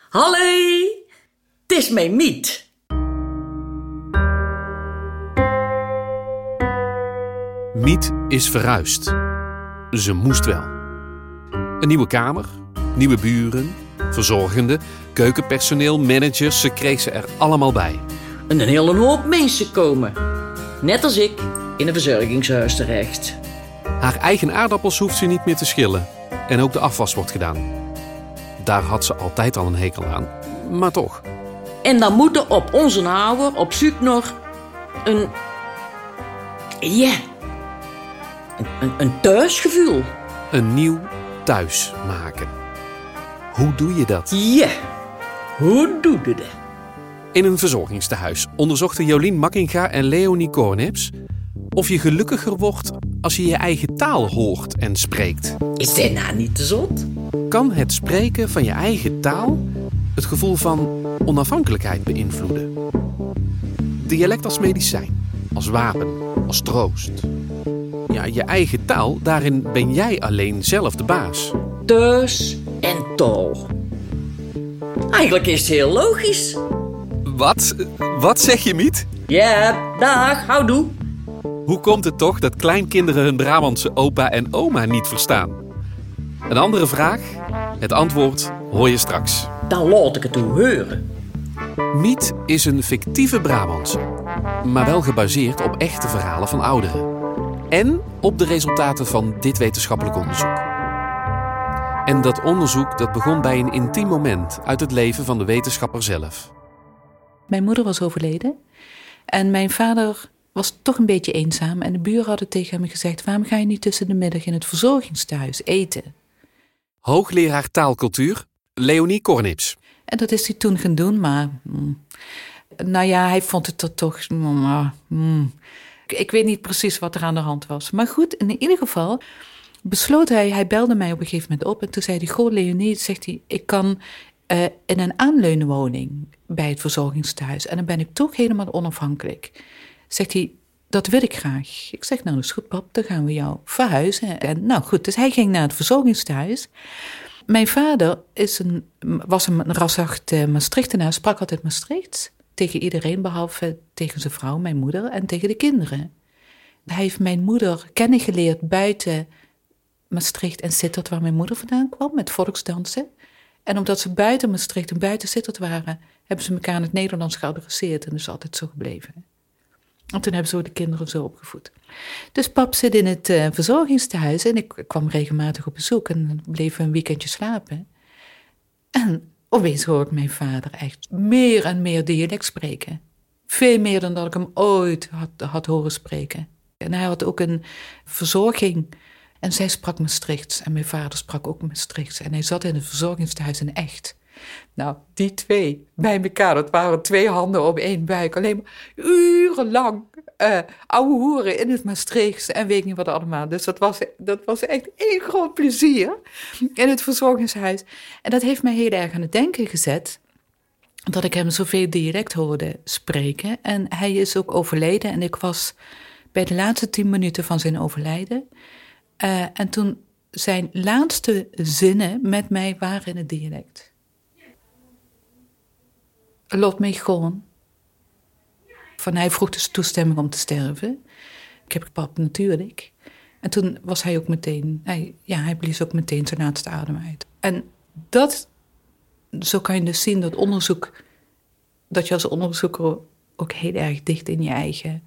Hallo, het is mijn Miet. Miet is verhuisd. Ze moest wel. Een nieuwe kamer, nieuwe buren, verzorgende, keukenpersoneel, managers, ze kreeg ze er allemaal bij. En een hele hoop mensen komen, net als ik, in een verzorgingshuis terecht. Haar eigen aardappels hoeft ze niet meer te schillen. En ook de afwas wordt gedaan. Daar had ze altijd al een hekel aan. Maar toch. En dan moeten op onze houwer op zoek nog een thuisgevoel. Een nieuw thuis maken. Hoe doe je dat? Ja, hoe doe je dat? In een verzorgingstehuis onderzochten Jolien Makkinga en Leonie Kornips of je gelukkiger wordt als je je eigen taal hoort en spreekt. Is dat nou niet te zot? Kan het spreken van je eigen taal het gevoel van onafhankelijkheid beïnvloeden? Dialect als medicijn, als wapen, als troost. Ja, je eigen taal, daarin ben jij alleen zelf de baas. Thuis en taal. Eigenlijk is het heel logisch. Wat? Wat zeg je, Miet? Ja, dag, houdoe. Hoe komt het toch dat kleinkinderen hun Brabantse opa en oma niet verstaan? Een andere vraag? Het antwoord hoor je straks. Dan laat ik het u horen. Miet is een fictieve Brabantse, maar wel gebaseerd op echte verhalen van ouderen. En op de resultaten van dit wetenschappelijk onderzoek. En dat onderzoek dat begon bij een intiem moment uit het leven van de wetenschapper zelf. Mijn moeder was overleden en mijn vader was toch een beetje eenzaam. En de buren hadden tegen hem gezegd: waarom ga je niet tussen de middag in het verzorgingstehuis eten? Hoogleraar taalcultuur, Leonie Kornips. En dat is hij toen gaan doen, maar nou ja, hij vond het er toch. Ik weet niet precies wat er aan de hand was. Maar goed, in ieder geval besloot hij belde mij op een gegeven moment op. En toen zei hij: goh, Leonie, zegt hij, ik kan in een aanleunwoning bij het verzorgingstehuis. En dan ben ik toch helemaal onafhankelijk. Zegt hij: dat wil ik graag. Ik zeg: nou, dat is goed, pap, dan gaan we jou verhuizen. En nou goed, dus hij ging naar het verzorgingstehuis. Mijn vader was een rasachtig Maastrichtenaar, sprak altijd Maastrichts. Tegen iedereen, behalve tegen zijn vrouw, mijn moeder, en tegen de kinderen. Hij heeft mijn moeder kennen geleerd buiten Maastricht en Sittard, waar mijn moeder vandaan kwam, met volksdansen. En omdat ze buiten Maastricht en buiten Sittard waren, hebben ze elkaar in het Nederlands geadresseerd en dat is altijd zo gebleven. En toen hebben ze de kinderen zo opgevoed. Dus pap zit in het verzorgingstehuis en ik kwam regelmatig op bezoek en bleef een weekendje slapen. En opeens hoor ik mijn vader echt meer en meer dialect spreken. Veel meer dan dat ik hem ooit had horen spreken. En hij had ook een verzorging en zij sprak Maastrichts en mijn vader sprak ook Maastrichts. En hij zat in het verzorgingstehuis in echt. Nou, die twee bij elkaar, dat waren 2 handen op 1 buik. Alleen maar urenlang ouwe hoeren in het Maastrichts en weet niet wat allemaal. Dus dat was echt 1 groot plezier in het verzorgingshuis. En dat heeft mij heel erg aan het denken gezet, dat ik hem zoveel dialect hoorde spreken. En hij is ook overleden en ik was bij de laatste 10 minuten van zijn overlijden. En toen zijn laatste zinnen met mij waren in het dialect. Laat mij gewoon. Van hij vroeg dus toestemming om te sterven. Ik heb pap natuurlijk. En toen was hij ook meteen, hij blies ook meteen zijn laatste adem uit. En zo kan je dus zien dat onderzoek, dat je als onderzoeker ook heel erg dicht in je eigen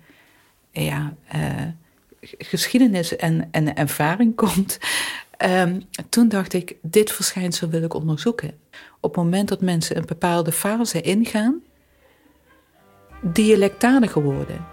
geschiedenis en ervaring komt. Toen dacht ik, dit verschijnsel wil ik onderzoeken. Op het moment dat mensen een bepaalde fase ingaan, dialectaliger worden.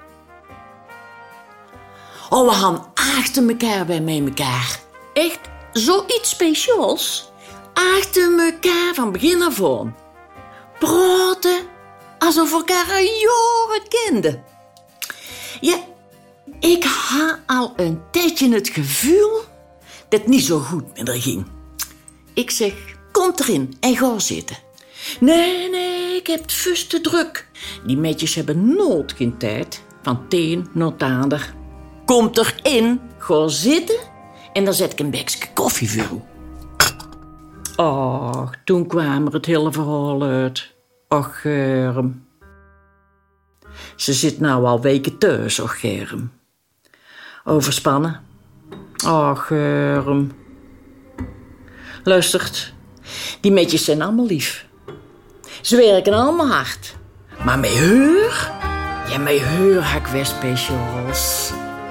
Oh, we gaan achter elkaar bij elkaar. Echt zoiets speciaals. Achter elkaar van begin af aan. Praten alsof we elkaar al jaren kenden. Ja, ik had al een tijdje het gevoel dat het niet zo goed met haar ging. Ik zeg: kom erin en ga zitten. Nee, ik heb het vast te druk. Die meisjes hebben nooit geen tijd. Van het een naar het ander. Kom erin, ga zitten en dan zet ik een bekje koffie voor u. Och, toen kwam er het hele verhaal uit. Och, Germ. Ze zit nou al weken thuis, och, Germ. Overspannen. Och, Germ. Luistert, die metjes zijn allemaal lief. Ze werken allemaal hard. Maar met haar? Ja, met haar heb ik weer speciaals.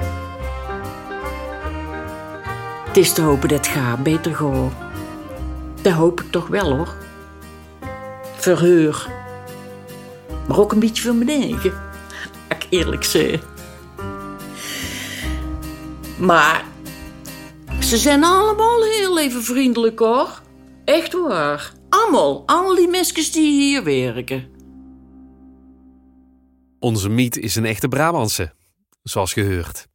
Het is te hopen dat het gaat beter gaat. Dat hoop ik toch wel, hoor. Voor haar. Maar ook een beetje voor mijn eigen. Als ik eerlijk zeg. Maar ze zijn allemaal heel even vriendelijk, hoor. Echt waar. Allemaal. Al die meskes die hier werken. Onze Miet is een echte Brabantse, zoals gehoord.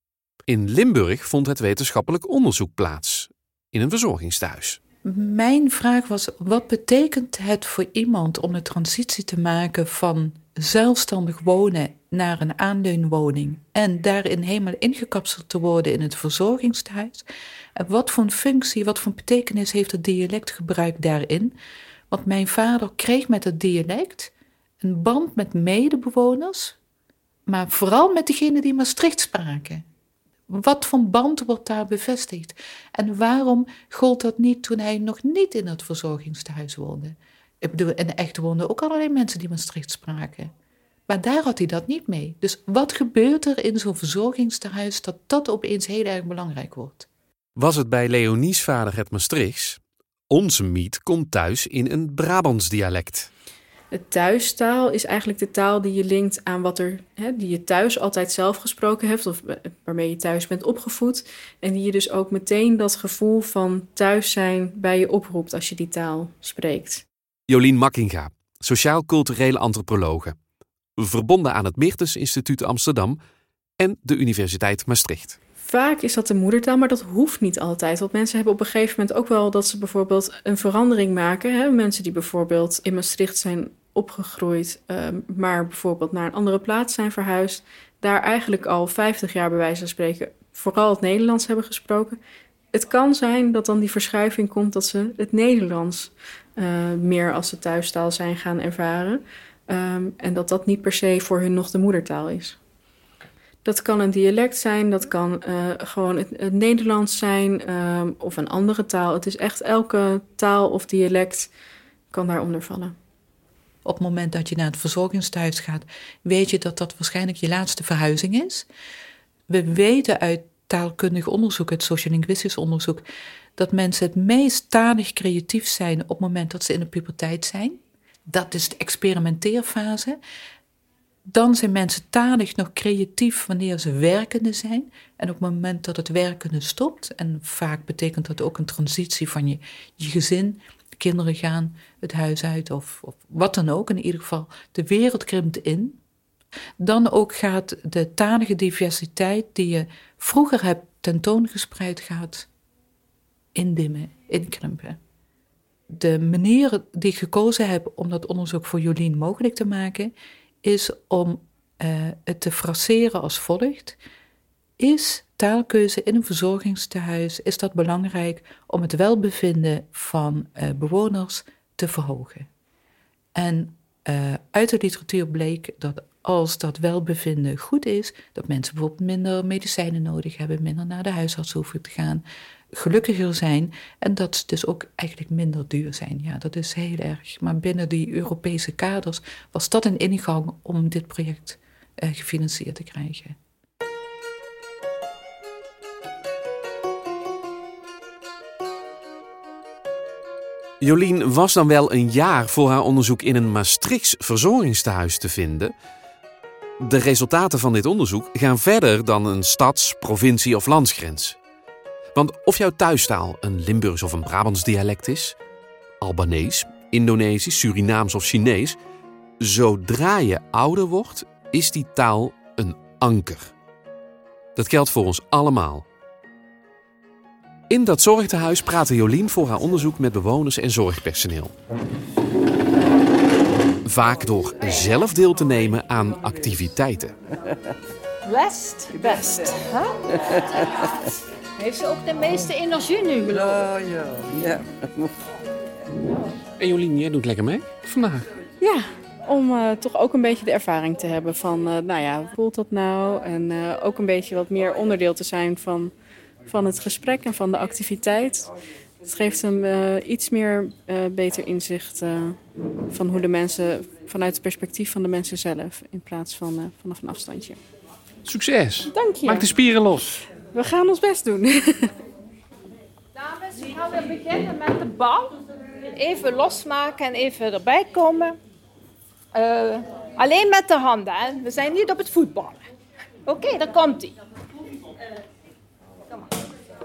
In Limburg vond het wetenschappelijk onderzoek plaats. In een verzorgingstehuis. Mijn vraag was, wat betekent het voor iemand om de transitie te maken van zelfstandig wonen naar een aanleunwoning en daarin helemaal ingekapseld te worden in het verzorgingstehuis? En wat voor een functie, wat voor een betekenis heeft het dialectgebruik daarin? Want mijn vader kreeg met het dialect een band met medebewoners, maar vooral met degenen die Maastricht spraken. Wat voor band wordt daar bevestigd? En waarom gold dat niet toen hij nog niet in het verzorgingstehuis woonde? Ik bedoel, in de echte woonden ook allerlei mensen die Maastricht spraken. Maar daar had hij dat niet mee. Dus wat gebeurt er in zo'n verzorgingstehuis dat dat opeens heel erg belangrijk wordt? Was het bij Leonie's vader het Maastrichts? Onze Miet komt thuis in een Brabants dialect. Het thuistaal is eigenlijk de taal die je linkt aan die je thuis altijd zelf gesproken hebt, of waarmee je thuis bent opgevoed. En die je dus ook meteen dat gevoel van thuis zijn bij je oproept als je die taal spreekt. Jolien Makkinga, sociaal-culturele antropologe. Verbonden aan het Meertens Instituut Amsterdam en de Universiteit Maastricht. Vaak is dat de moedertaal, maar dat hoeft niet altijd. Want mensen hebben op een gegeven moment ook wel dat ze bijvoorbeeld een verandering maken. Hè? Mensen die bijvoorbeeld in Maastricht zijn opgegroeid, maar bijvoorbeeld naar een andere plaats zijn verhuisd. Daar eigenlijk al 50 jaar bij wijze van spreken vooral het Nederlands hebben gesproken. Het kan zijn dat dan die verschuiving komt dat ze het Nederlands meer als de thuistaal zijn gaan ervaren. En dat dat niet per se voor hun nog de moedertaal is. Dat kan een dialect zijn, dat kan gewoon het Nederlands zijn of een andere taal. Het is echt elke taal of dialect kan daaronder vallen. Op het moment dat je naar het verzorgingstehuis gaat, weet je dat dat waarschijnlijk je laatste verhuizing is. We weten uit taalkundig onderzoek, uit sociolinguïstisch onderzoek, dat mensen het meest talig creatief zijn op het moment dat ze in de puberteit zijn. Dat is de experimenteerfase. Dan zijn mensen talig nog creatief wanneer ze werkende zijn. En op het moment dat het werkende stopt, en vaak betekent dat ook een transitie van je gezin, de kinderen gaan het huis uit of wat dan ook, in ieder geval de wereld krimpt in. Dan ook gaat de talige diversiteit die je vroeger hebt tentoongespreid gaat indimmen, inkrimpen. De manier die ik gekozen heb om dat onderzoek voor Jolien mogelijk te maken, is om het te fraseren als volgt. Is taalkeuze in een verzorgingstehuis, is dat belangrijk om het welbevinden van bewoners te verhogen? En uit de literatuur bleek dat als dat welbevinden goed is, dat mensen bijvoorbeeld minder medicijnen nodig hebben, minder naar de huisarts hoeven te gaan, gelukkiger zijn en dat ze dus ook eigenlijk minder duur zijn. Ja, dat is heel erg. Maar binnen die Europese kaders was dat een ingang om dit project gefinancierd te krijgen. Jolien was dan wel een jaar voor haar onderzoek in een Maastrichts verzorgingstehuis te vinden. De resultaten van dit onderzoek gaan verder dan een stads-, provincie- of landsgrens. Want of jouw thuistaal een Limburgs of een Brabants dialect is, Albanees, Indonesisch, Surinaams of Chinees, zodra je ouder wordt, is die taal een anker. Dat geldt voor ons allemaal. In dat zorgtehuis praatte Jolien voor haar onderzoek met bewoners en zorgpersoneel. Vaak door zelf deel te nemen aan activiteiten. Best. Huh? Heeft ze ook de meeste energie nu, geloof ik? Ja. En Jolien, jij doet lekker mee vandaag. Ja, om toch ook een beetje de ervaring te hebben van, hoe voelt dat nou? En ook een beetje wat meer onderdeel te zijn van het gesprek en van de activiteit. Het geeft hem iets meer beter inzicht van hoe de mensen, vanuit het perspectief van de mensen zelf, in plaats van vanaf een afstandje. Succes! Dank je. Maak de spieren los. We gaan ons best doen. Dames, we gaan weer beginnen met de bal. Even losmaken en even erbij komen. Alleen met de handen, hè? We zijn niet op het voetballen. Oké, daar komt ie. Kom maar.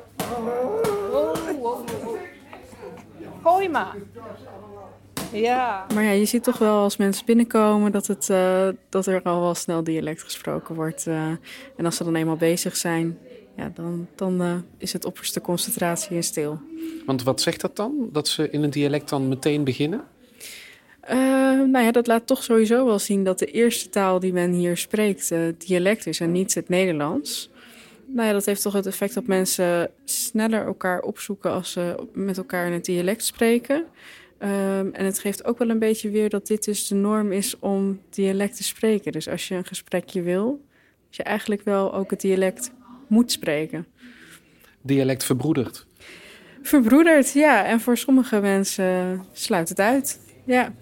Oh. Gooi maar. Ja. Maar ja, je ziet toch wel als mensen binnenkomen dat er al wel snel dialect gesproken wordt. En als ze dan eenmaal bezig zijn, ja, dan is het opperste concentratie en stil. Want wat zegt dat dan? Dat ze in een dialect dan meteen beginnen? Dat laat toch sowieso wel zien dat de eerste taal die men hier spreekt dialect is en niet het Nederlands. Dat heeft toch het effect dat mensen sneller elkaar opzoeken als ze met elkaar in het dialect spreken. En het geeft ook wel een beetje weer dat dit dus de norm is om dialect te spreken. Dus als je een gesprekje wil, dat je eigenlijk wel ook het dialect moet spreken. Dialect verbroedert. Verbroedert, ja. En voor sommige mensen sluit het uit. Ja.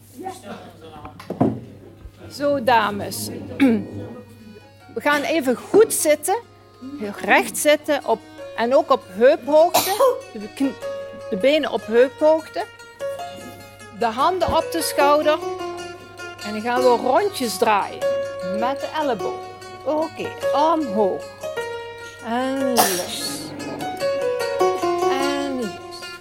Zo, dames. We gaan even goed zitten. Heel recht zitten. En ook op heuphoogte. De benen op heuphoogte. De handen op de schouder. En dan gaan we rondjes draaien. Met de elleboog. Oké, omhoog. En los. En los.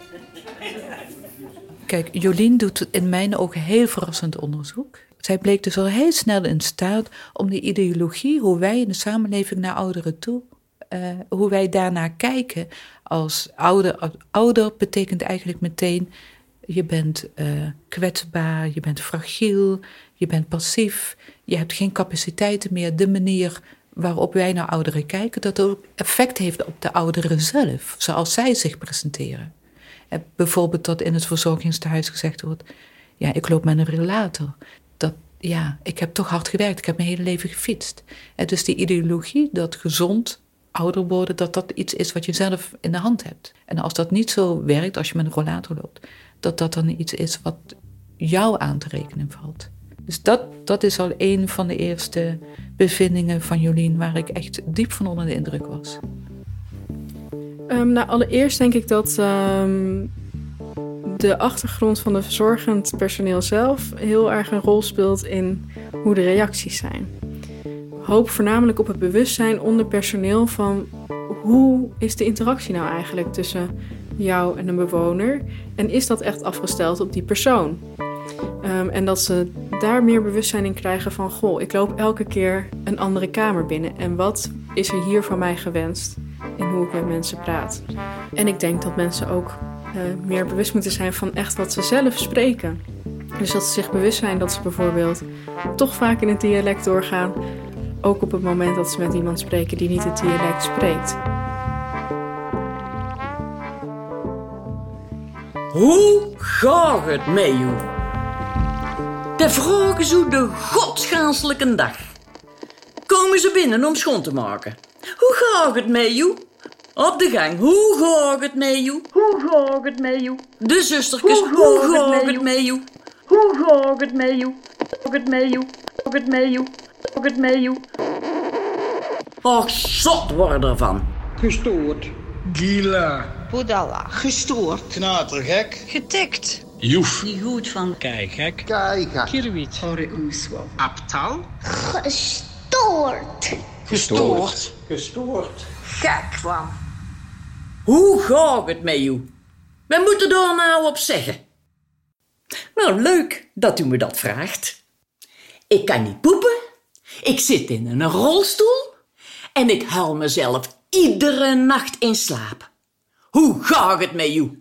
Kijk, Jolien doet in mijn ogen heel verrassend onderzoek. Zij bleek dus al heel snel in staat om de ideologie, hoe wij in de samenleving naar ouderen toe, hoe wij daarnaar kijken als ouder. Ouder betekent eigenlijk meteen, je bent kwetsbaar, je bent fragiel, je bent passief, je hebt geen capaciteiten meer. De manier waarop wij naar ouderen kijken, dat ook effect heeft op de ouderen zelf, zoals zij zich presenteren. Bijvoorbeeld dat in het verzorgingstehuis gezegd wordt, ja, ik loop met een rollator. Ik heb toch hard gewerkt, ik heb mijn hele leven gefietst. Dus die ideologie dat gezond ouder worden, dat iets is wat je zelf in de hand hebt. En als dat niet zo werkt, als je met een rollator loopt, dat dan iets is wat jou aan te rekenen valt. Dus dat is al een van de eerste bevindingen van Jolien waar ik echt diep van onder de indruk was. Allereerst denk ik dat de achtergrond van de verzorgend personeel zelf heel erg een rol speelt in hoe de reacties zijn. Hoop voornamelijk op het bewustzijn onder personeel van hoe is de interactie nou eigenlijk tussen jou en een bewoner en is dat echt afgesteld op die persoon? En dat ze daar meer bewustzijn in krijgen van, goh, ik loop elke keer een andere kamer binnen en wat is er hier van mij gewenst in hoe ik met mensen praat. En ik denk dat mensen ook meer bewust moeten zijn van echt wat ze zelf spreken. Dus dat ze zich bewust zijn dat ze bijvoorbeeld toch vaak in het dialect doorgaan, ook op het moment dat ze met iemand spreken die niet het dialect spreekt. Hoe gaat het met jou? De vragen zo de godsganselijke dag. Komen ze binnen om schoon te maken? Hoe gaat het met jou? Op de gang, hoe gaat het met jou? Hoe gaat het met jou? De zustertjes, hoe gaat het met jou? Hoe gaat het met jou? Hoe gaat het met jou? Hoe gaat het met jou? Hoe gaat het met jou? Och, zot worden ervan. Gestoord. Gila. Boedalla. Gestoord. Knatergek. Getikt. Joef. Niet goed van. Keigek. Keiga. Kirwiet. Abtal. Gestoord. Gestoord. Gestoord. Gek van. Hoe gaat het met jou? We moeten daar nou op zeggen. Nou, leuk dat u me dat vraagt. Ik kan niet poepen. Ik zit in een rolstoel. En ik huil mezelf iedere nacht in slaap. Hoe gaat het met u?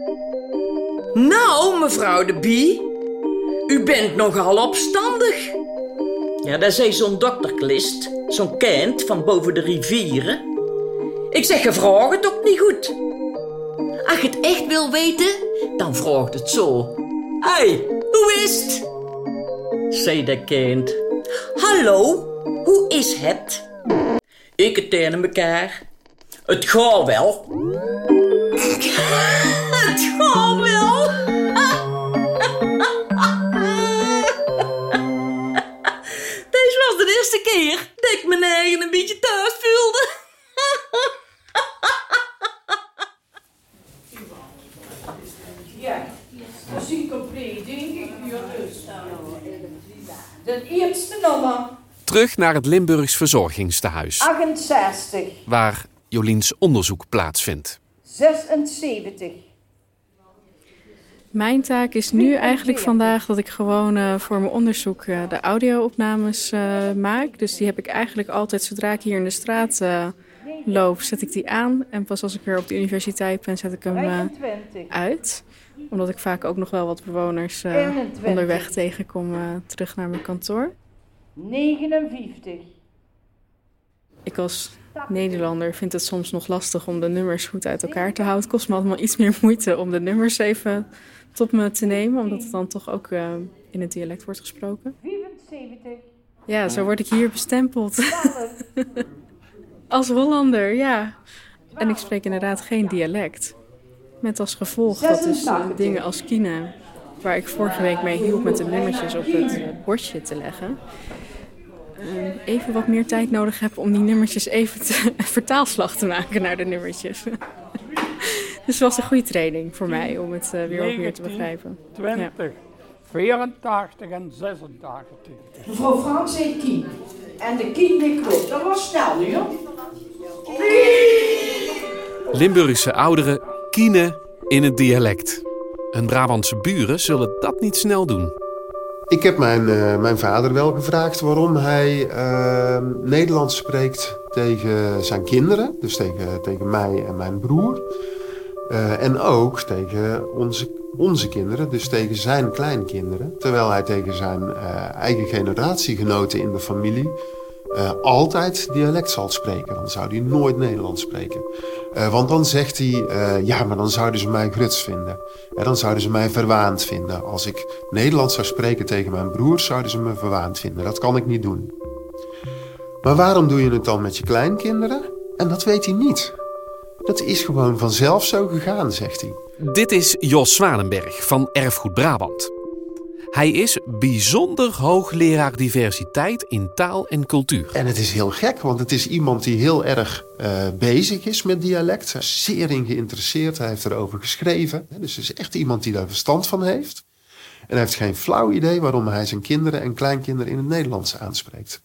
Nou, mevrouw de Bie. U bent nogal opstandig. Ja, dat zei zo'n dokterklist. Zo'n kind van boven de rivieren. Ik zeg, je vraagt het ook niet goed. Als je het echt wil weten, dan vraagt het zo. Hey, hoe is het? Zei dat kind. Hallo, hoe is het? Ik het tegen elkaar. Het gaat wel. Het gaat wel. Deze was de eerste keer dat ik mijn eigen een beetje thuis voelde. Ja, muziek compleet, denk ik. Ja, dus. De eerste nummer. Terug naar het Limburgs verzorgingstehuis, 68, waar Joliens onderzoek plaatsvindt. 76. Mijn taak is nu eigenlijk vandaag dat ik gewoon voor mijn onderzoek de audio-opnames maak. Dus die heb ik eigenlijk altijd, zodra ik hier in de straat loop, zet ik die aan. En pas als ik weer op de universiteit ben, zet ik hem uit. Omdat ik vaak ook nog wel wat bewoners onderweg tegenkom terug naar mijn kantoor. 59. Ik als Nederlander vind het soms nog lastig om de nummers goed uit elkaar te houden. Het kost me allemaal iets meer moeite om de nummers even tot me te nemen. Omdat het dan toch ook in het dialect wordt gesproken. 74. Ja, zo word ik hier bestempeld. Als Hollander, ja. En ik spreek inderdaad geen dialect. Met als gevolg dat dus dingen als Kina, waar ik vorige week mee hielp met de nummertjes op het bordje te leggen, even wat meer tijd nodig heb om die nummertjes even vertaalslag te maken naar de nummertjes. Dus het was een goede training voor mij om het weer wat meer te begrijpen. 20, 84 en 86. Mevrouw Frans heet Kien. En de Kien die klopt. Dat was snel nu, hoor. Limburgse ouderen kienen in het dialect. Hun Brabantse buren zullen dat niet snel doen. Ik heb mijn vader wel gevraagd waarom hij Nederlands spreekt tegen zijn kinderen. Dus tegen mij en mijn broer. En ook tegen onze kinderen, dus tegen zijn kleinkinderen. Terwijl hij tegen zijn eigen generatiegenoten in de familie altijd dialect zal spreken. Dan zou hij nooit Nederlands spreken. Want dan zegt hij, ja, maar dan zouden ze mij gruts vinden. En dan zouden ze mij verwaand vinden. Als ik Nederlands zou spreken tegen mijn broers, zouden ze me verwaand vinden. Dat kan ik niet doen. Maar waarom doe je het dan met je kleinkinderen? En dat weet hij niet. Dat is gewoon vanzelf zo gegaan, zegt hij. Dit is Jos Zwanenberg van Erfgoed Brabant. Hij is bijzonder hoogleraar diversiteit in taal en cultuur. En het is heel gek, want het is iemand die heel erg bezig is met dialect. Hij is zeer in geïnteresseerd, hij heeft erover geschreven. Dus het is echt iemand die daar verstand van heeft. En hij heeft geen flauw idee waarom hij zijn kinderen en kleinkinderen in het Nederlands aanspreekt.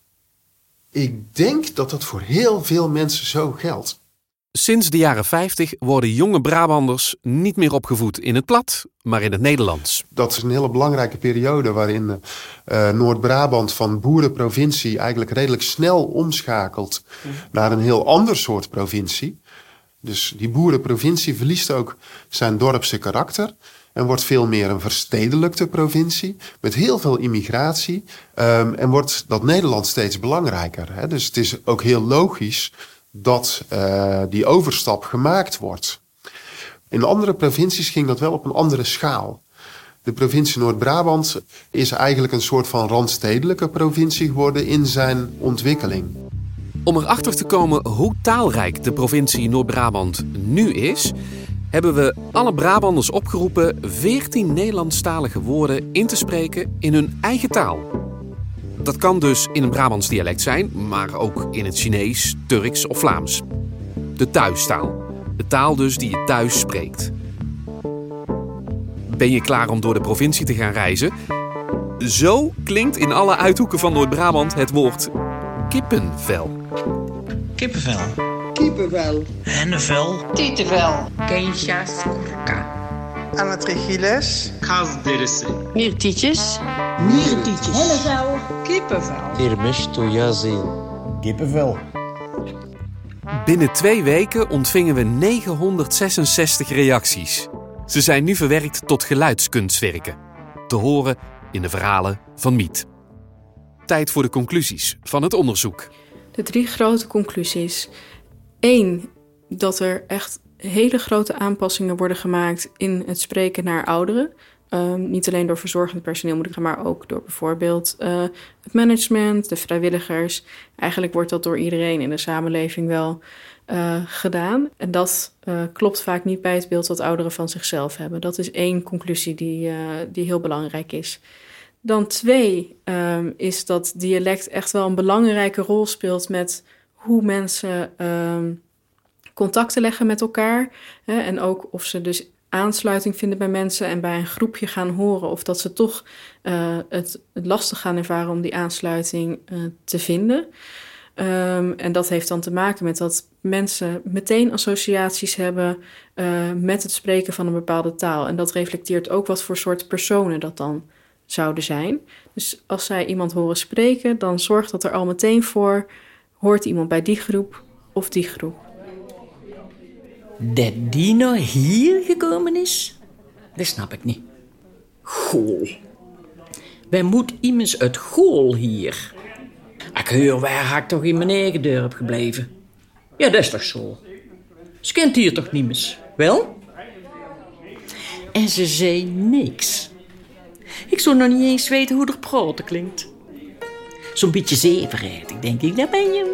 Ik denk dat dat voor heel veel mensen zo geldt. Sinds de jaren 50 worden jonge Brabanders niet meer opgevoed in het plat, maar in het Nederlands. Dat is een hele belangrijke periode waarin Noord-Brabant van boerenprovincie eigenlijk redelijk snel omschakelt naar een heel ander soort provincie. Dus die boerenprovincie verliest ook zijn dorpse karakter en wordt veel meer een verstedelijkte provincie met heel veel immigratie. En wordt dat Nederland steeds belangrijker. Hè? Dus het is ook heel logisch dat die overstap gemaakt wordt. In andere provincies ging dat wel op een andere schaal. De provincie Noord-Brabant is eigenlijk een soort van randstedelijke provincie geworden in zijn ontwikkeling. Om erachter te komen hoe taalrijk de provincie Noord-Brabant nu is, hebben we alle Brabanders opgeroepen 14 Nederlandstalige woorden in te spreken in hun eigen taal. Dat kan dus in een Brabants dialect zijn, maar ook in het Chinees, Turks of Vlaams. De thuistaal. De taal dus die je thuis spreekt. Ben je klaar om door de provincie te gaan reizen? Zo klinkt in alle uithoeken van Noord-Brabant het woord kippenvel. Kippenvel. Kippenvel. Hennevel. Tietevel. Keesja skurka. Amatrigiles. Kasderse. Miertietjes. Mierentietjes. Hennevel. Kippenvel. Irmish Toyazil. Kippenvel. Binnen 2 weken ontvingen we 966 reacties. Ze zijn nu verwerkt tot geluidskunstwerken. Te horen in de verhalen van Miet. Tijd voor de conclusies van het onderzoek. De 3 grote conclusies. 1. Dat er echt hele grote aanpassingen worden gemaakt in het spreken naar ouderen. Niet alleen door verzorgend personeel, maar ook door bijvoorbeeld het management, de vrijwilligers. Eigenlijk wordt dat door iedereen in de samenleving wel gedaan. En dat klopt vaak niet bij het beeld wat ouderen van zichzelf hebben. Dat is 1 conclusie die heel belangrijk is. Dan 2 is dat dialect echt wel een belangrijke rol speelt met hoe mensen contacten leggen met elkaar. En ook of ze dus aansluiting vinden bij mensen en bij een groepje gaan horen. Of dat ze toch het lastig gaan ervaren om die aansluiting te vinden. En dat heeft dan te maken met dat mensen meteen associaties hebben met het spreken van een bepaalde taal. En dat reflecteert ook wat voor soort personen dat dan zouden zijn. Dus als zij iemand horen spreken, dan zorgt dat er al meteen voor, hoort iemand bij die groep of die groep. Dat die nou hier gekomen is, dat snap ik niet. Gool. Wij moeten immers uit Gool hier. Ik hoor, waar had ik toch in mijn eigen dorp gebleven? Ja, dat is toch zo. Ze kent hier toch niet meer, wel? En ze zei niks. Ik zou nog niet eens weten hoe er praten klinkt. Zo'n beetje zeverig, denk ik. Daar ben je.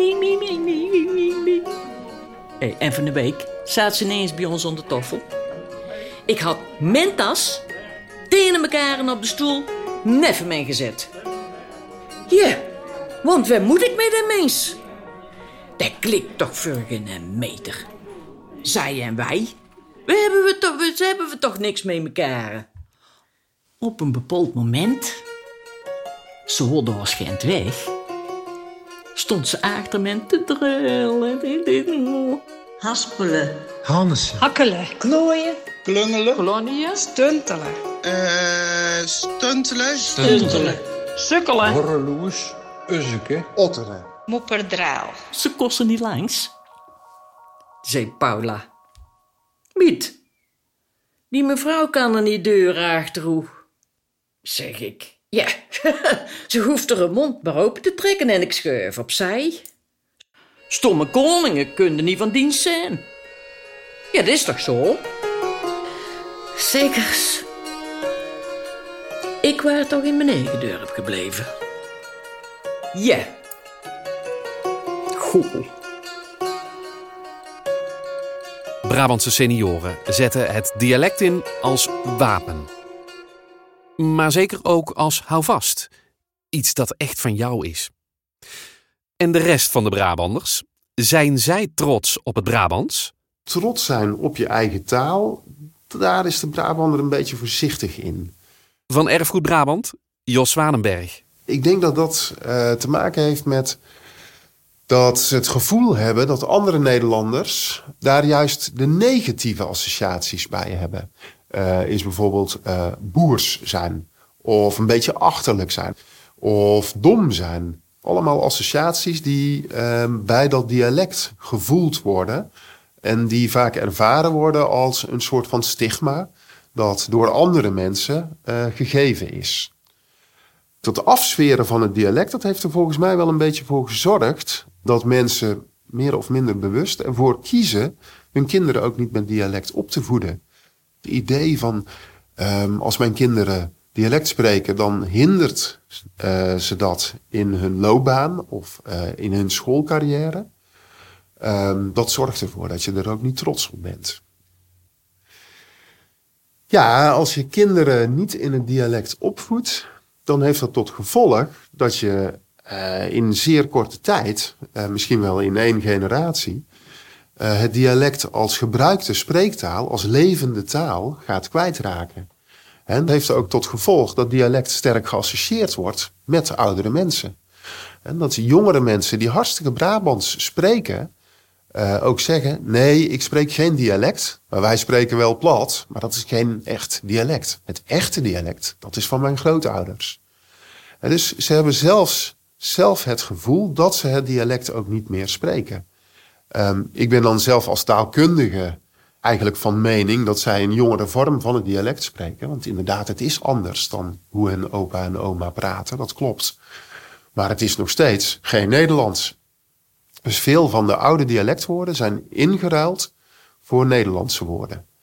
Hey, en van de week zat ze ineens bij ons aan de tafel. Ik had mijn tas tegen elkaar op de stoel neven mij gezet. Ja, want waar moet ik met een mens? Dat klikt toch voor geen meter. Zij en wij, we hebben toch niks met elkaar. Op een bepaald moment, zo doorschijnt weg, stond ze achter me te drullen. Haspelen. Hansen. Hakkelen. Klooien. Klungelen. Klonien. Stuntelen. Stuntelen. Stuntelen. Sukkelen. Horreloes. Uzzeke. Otteren. Mopperdraal. Ze kosten niet langs, zei Paula. Miet, die mevrouw kan er niet deuren achterhoe, zeg ik. Ja, ze hoeft er een mond maar open te trekken en ik schuif opzij. Stomme koningen kunnen niet van dienst zijn. Ja, dat is toch zo? Zekers. Ik was toch in mijn eigen dorp gebleven. Ja. Goed. Brabantse senioren zetten het dialect in als wapen. Maar zeker ook als houvast. Iets dat echt van jou is. En de rest van de Brabanders? Zijn zij trots op het Brabants? Trots zijn op je eigen taal, daar is de Brabander een beetje voorzichtig in. Van Erfgoed Brabant, Jos Zwanenberg. Ik denk dat dat te maken heeft met dat ze het gevoel hebben dat andere Nederlanders daar juist de negatieve associaties bij hebben. Is bijvoorbeeld boers zijn, of een beetje achterlijk zijn, of dom zijn. Allemaal associaties die bij dat dialect gevoeld worden en die vaak ervaren worden als een soort van stigma dat door andere mensen gegeven is. Dat afsferen van het dialect, dat heeft er volgens mij wel een beetje voor gezorgd dat mensen meer of minder bewust ervoor kiezen hun kinderen ook niet met dialect op te voeden. Het idee van als mijn kinderen dialect spreken, dan hindert ze dat in hun loopbaan of in hun schoolcarrière. Dat zorgt ervoor dat je er ook niet trots op bent. Ja, als je kinderen niet in het dialect opvoedt, dan heeft dat tot gevolg dat je in zeer korte tijd, misschien wel in 1 generatie, het dialect als gebruikte spreektaal, als levende taal gaat kwijtraken. En dat heeft ook tot gevolg dat dialect sterk geassocieerd wordt met oudere mensen. En dat jongere mensen die hartstikke Brabants spreken, ook zeggen, nee, ik spreek geen dialect, maar wij spreken wel plat, maar dat is geen echt dialect. Het echte dialect, dat is van mijn grootouders. En dus ze hebben zelf het gevoel dat ze het dialect ook niet meer spreken. Ik ben dan zelf als taalkundige eigenlijk van mening dat zij een jongere vorm van het dialect spreken. Want inderdaad, het is anders dan hoe hun opa en oma praten, dat klopt. Maar het is nog steeds geen Nederlands. Dus veel van de oude dialectwoorden zijn ingeruild voor Nederlandse woorden.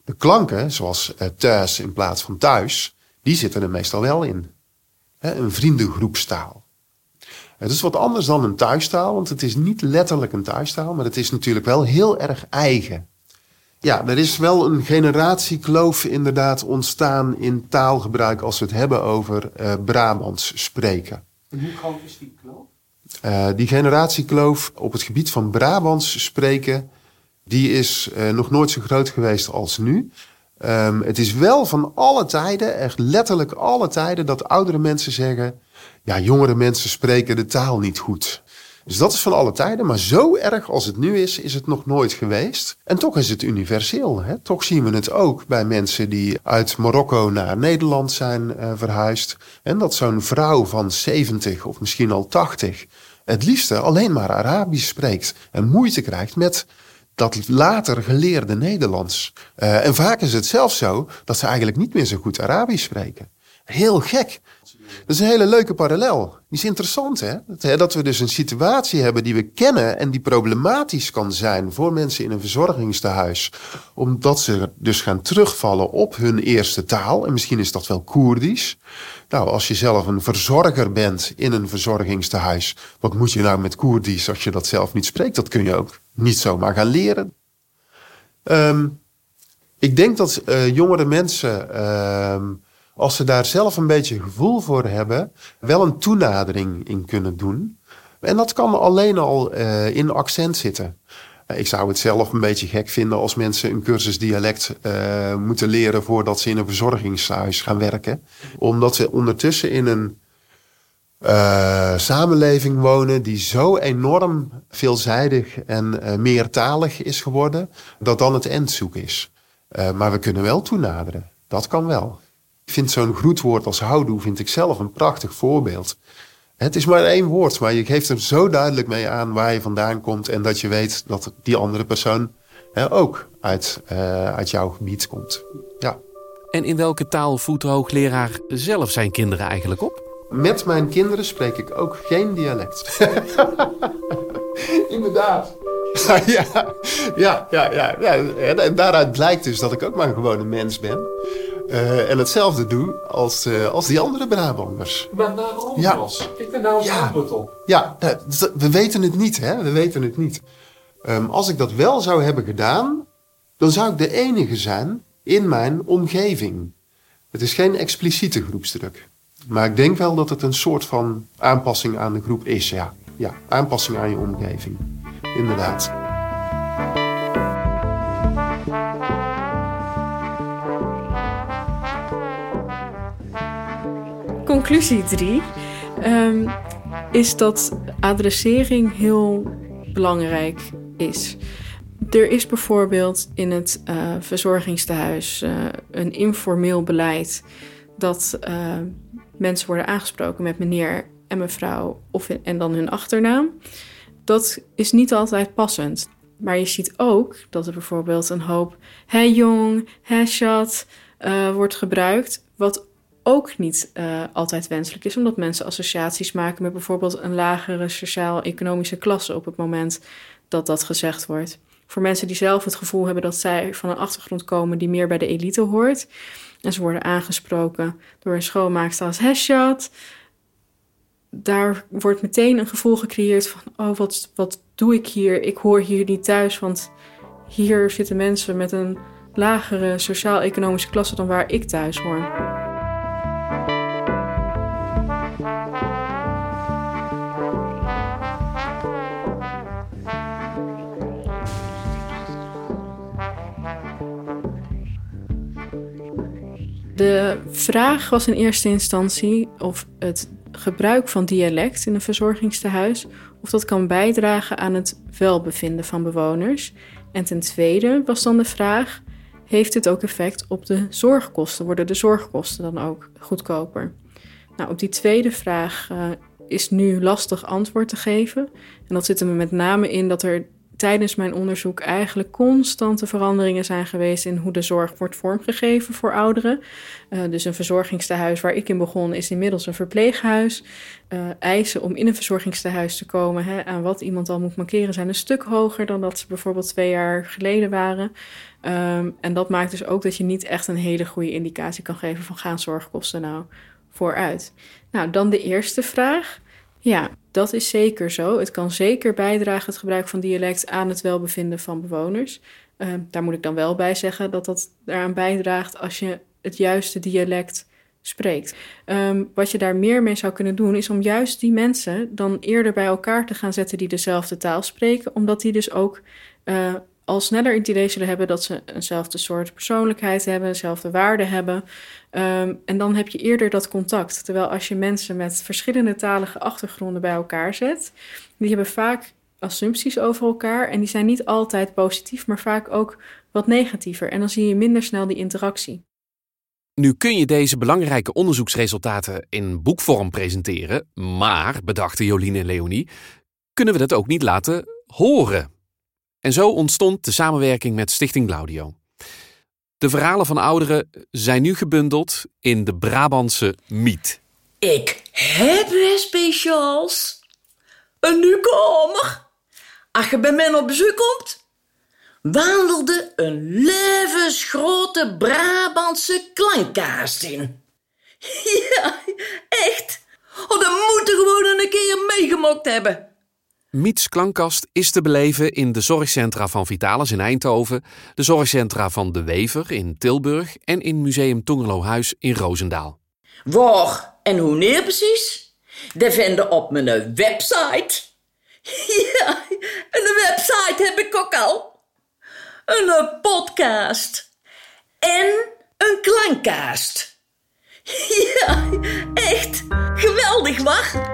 De klanken, zoals thuis in plaats van thuis, die zitten er meestal wel in. Een vriendengroepstaal. Het is wat anders dan een thuistaal, want het is niet letterlijk een thuistaal, maar het is natuurlijk wel heel erg eigen. Ja, er is wel een generatiekloof inderdaad ontstaan in taalgebruik als we het hebben over Brabants spreken. En hoe groot is die kloof? Die generatiekloof op het gebied van Brabants spreken, die is nog nooit zo groot geweest als nu. Het is wel van alle tijden, echt letterlijk alle tijden, dat oudere mensen zeggen, ja, jongere mensen spreken de taal niet goed. Dus dat is van alle tijden, maar zo erg als het nu is het nog nooit geweest. En toch is het universeel. Hè? Toch zien we het ook bij mensen die uit Marokko naar Nederland zijn verhuisd. En dat zo'n vrouw van 70 of misschien al 80 het liefste alleen maar Arabisch spreekt. En moeite krijgt met dat later geleerde Nederlands. En vaak is het zelfs zo dat ze eigenlijk niet meer zo goed Arabisch spreken. Heel gek. Dat is een hele leuke parallel. Die is interessant, hè? Dat we dus een situatie hebben die we kennen en die problematisch kan zijn voor mensen in een verzorgingstehuis. Omdat ze dus gaan terugvallen op hun eerste taal. En misschien is dat wel Koerdisch. Nou, als je zelf een verzorger bent in een verzorgingstehuis, wat moet je nou met Koerdisch als je dat zelf niet spreekt? Dat kun je ook niet zomaar gaan leren. Ik denk dat jongere mensen, als ze daar zelf een beetje gevoel voor hebben, wel een toenadering in kunnen doen. En dat kan alleen al in accent zitten. Ik zou het zelf een beetje gek vinden als mensen een cursus dialect moeten leren voordat ze in een verzorgingshuis gaan werken. Omdat we ondertussen in een samenleving wonen die zo enorm veelzijdig en meertalig is geworden, dat dan het eindzoek is. Maar we kunnen wel toenaderen. Dat kan wel. Ik vind zo'n groetwoord als houdoe vind ik zelf een prachtig voorbeeld. Het is maar 1 woord, maar je geeft er zo duidelijk mee aan waar je vandaan komt en dat je weet dat die andere persoon ook uit jouw gebied komt. Ja. En in welke taal voedt de hoogleraar zelf zijn kinderen eigenlijk op? Met mijn kinderen spreek ik ook geen dialect. Inderdaad. Ja. En daaruit blijkt dus dat ik ook maar een gewone mens ben. En hetzelfde doe als die andere Brabanders. Maar waarom, Jos? Kijk daar nou eens antwoord op. Ja, we weten het niet, hè? We weten het niet. Als ik dat wel zou hebben gedaan, dan zou ik de enige zijn in mijn omgeving. Het is geen expliciete groepsdruk. Maar ik denk wel dat het een soort van aanpassing aan de groep is, ja. Ja, aanpassing aan je omgeving. Inderdaad. Conclusie 3 is dat adressering heel belangrijk is. Er is bijvoorbeeld in het verzorgingstehuis een informeel beleid dat mensen worden aangesproken met meneer en mevrouw en dan hun achternaam. Dat is niet altijd passend. Maar je ziet ook dat er bijvoorbeeld een hoop hey jong, hey schat wordt gebruikt, wat ook niet altijd wenselijk is, omdat mensen associaties maken met bijvoorbeeld een lagere sociaal-economische klasse op het moment dat dat gezegd wordt. Voor mensen die zelf het gevoel hebben dat zij van een achtergrond komen die meer bij de elite hoort, en ze worden aangesproken door een schoonmaakster als hesjat, daar wordt meteen een gevoel gecreëerd van, oh, wat doe ik hier? Ik hoor hier niet thuis, want hier zitten mensen met een lagere sociaal-economische klasse dan waar ik thuis hoor. De vraag was in eerste instantie of het gebruik van dialect in een verzorgingstehuis, of dat kan bijdragen aan het welbevinden van bewoners. En ten tweede was dan de vraag, heeft dit ook effect op de zorgkosten? Worden de zorgkosten dan ook goedkoper? Nou, op die tweede vraag is nu lastig antwoord te geven. En dat zit er met name in dat er tijdens mijn onderzoek eigenlijk constante veranderingen zijn geweest in hoe de zorg wordt vormgegeven voor ouderen. Dus een verzorgingstehuis waar ik in begon is inmiddels een verpleeghuis. Eisen om in een verzorgingstehuis te komen aan wat iemand al moet mankeren zijn een stuk hoger dan dat ze bijvoorbeeld 2 jaar geleden waren. En dat maakt dus ook dat je niet echt een hele goede indicatie kan geven van gaan zorgkosten nou vooruit. Nou, dan de eerste vraag. Ja, dat is zeker zo. Het kan zeker bijdragen, het gebruik van dialect, aan het welbevinden van bewoners. Daar moet ik dan wel bij zeggen dat dat eraan bijdraagt als je het juiste dialect spreekt. Wat je daar meer mee zou kunnen doen, is om juist die mensen dan eerder bij elkaar te gaan zetten die dezelfde taal spreken, omdat die dus ook al sneller het idee zullen hebben dat ze eenzelfde soort persoonlijkheid hebben, eenzelfde waarden hebben. En dan heb je eerder dat contact. Terwijl als je mensen met verschillende talige achtergronden bij elkaar zet, die hebben vaak assumpties over elkaar en die zijn niet altijd positief, maar vaak ook wat negatiever. En dan zie je minder snel die interactie. Nu kun je deze belangrijke onderzoeksresultaten in boekvorm presenteren, maar, bedachten Jolien en Leonie, kunnen we dat ook niet laten horen. En zo ontstond de samenwerking met Stichting Glaudio. De verhalen van ouderen zijn nu gebundeld in de Brabantse Miet. Ik heb weer speciaals. Een nieuwkomer. Als je bij mij op bezoek komt, wandelde een levensgrote Brabantse klankkaast in. Ja, echt. Oh, dat moet je gewoon een keer meegemaakt hebben. Miets klankkast is te beleven in de zorgcentra van Vitalis in Eindhoven, de zorgcentra van De Wever in Tilburg en in Museum Tongerlohuis in Roosendaal. Waar en hoe neer precies? Dat vind je op mijn website. Ja, een website heb ik ook al. Een podcast. En een klankkaast. Ja, echt geweldig, wacht.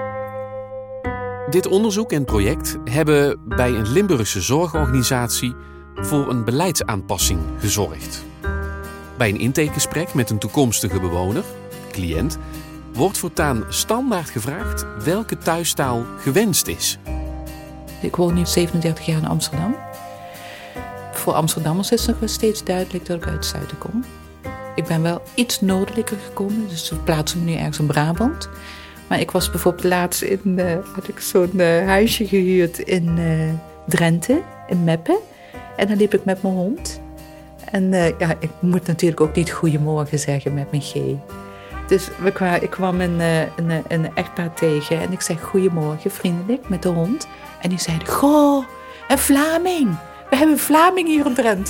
Dit onderzoek en project hebben bij een Limburgse zorgorganisatie voor een beleidsaanpassing gezorgd. Bij een intakegesprek met een toekomstige bewoner, cliënt, wordt voortaan standaard gevraagd welke thuistaal gewenst is. Ik woon nu 37 jaar in Amsterdam. Voor Amsterdammers is het nog wel steeds duidelijk dat ik uit het zuiden kom. Ik ben wel iets noordelijker gekomen, dus we plaatsen me nu ergens in Brabant. Maar ik was bijvoorbeeld laatst had ik zo'n huisje gehuurd in Drenthe, in Meppen. En dan liep ik met mijn hond. En ik moet natuurlijk ook niet goedemorgen zeggen met mijn G. Dus ik kwam een echtpaar tegen en ik zeg goedemorgen, vriendelijk, met de hond. En die zeiden, goh, een Vlaming. We hebben een Vlaming hier in Drenthe.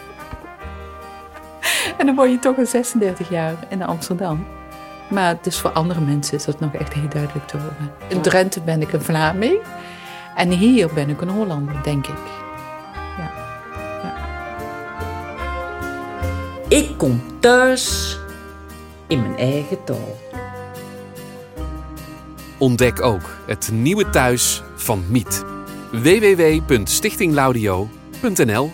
En dan word je toch al 36 jaar in Amsterdam. Maar dus voor andere mensen is dat nog echt heel duidelijk te horen. In Drenthe ben ik een Vlaming. En hier ben ik een Hollander, denk ik. Ja. Ik kom thuis in mijn eigen taal. Ontdek ook het nieuwe thuis van Miet. www.stichtinglaudio.nl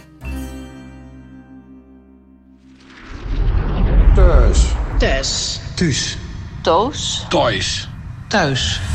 Thuis. Thuis. Thuis. Toos. Thuis. Thuis.